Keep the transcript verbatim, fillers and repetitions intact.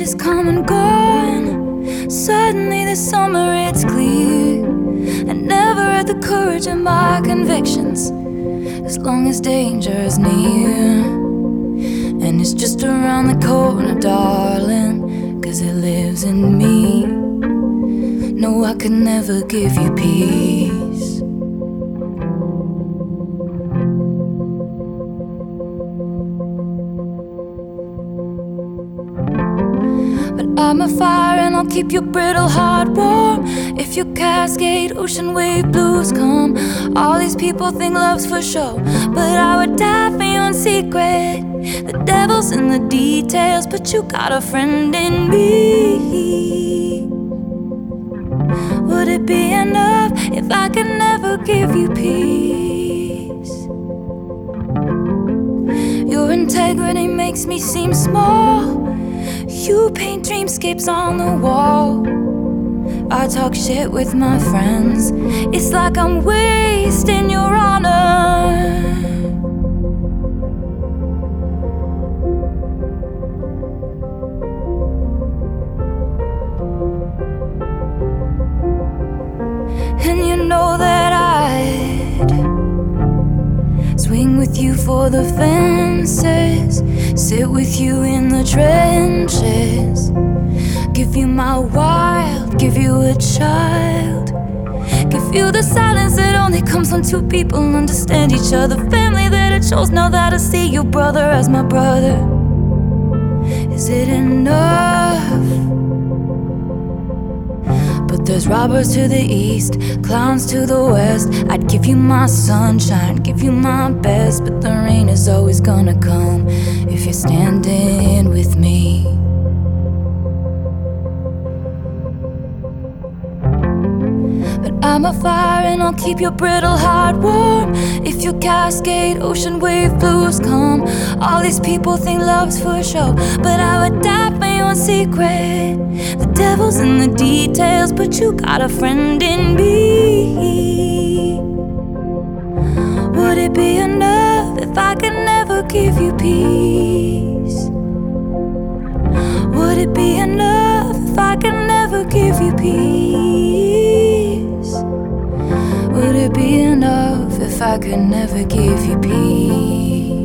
has come and gone. Suddenly this summer it's clear I never had the courage of my convictions, as long as danger is near. And it's just around the corner, darling, 'cause it lives in me. No, I could never give you peace. But I'm a fire and I'll keep your brittle heart warm. If your cascade ocean wave blues come, all these people think love's for show, but I would die for you in secret. The devil's in the details, but you got a friend in me. Would it be enough if I could never give you peace? Your integrity makes me seem small. You paint dreamscapes on the wall. I talk shit with my friends. It's like I'm wasting your honor. And you know that I'd swing with you for the fences, sit with you in the trenches, give you my wild, give you a child, give you the silence that only comes when two people understand each other, family that I chose now that I see your brother as my brother. Is it enough? But there's robbers to the east, clowns to the west. I'd give you my sunshine, give you my best, but the rain is always gonna come if you're standing with me. But I'm a fire and I'll keep your brittle heart warm. If your cascade ocean wave blues come, all these people think love's for show, but I would die for you in secret. The devil's in the details, but you got a friend in me. Would it be enough if I could never give you peace? Would it be enough if I could never give you peace? Would it be enough if I could never give you peace?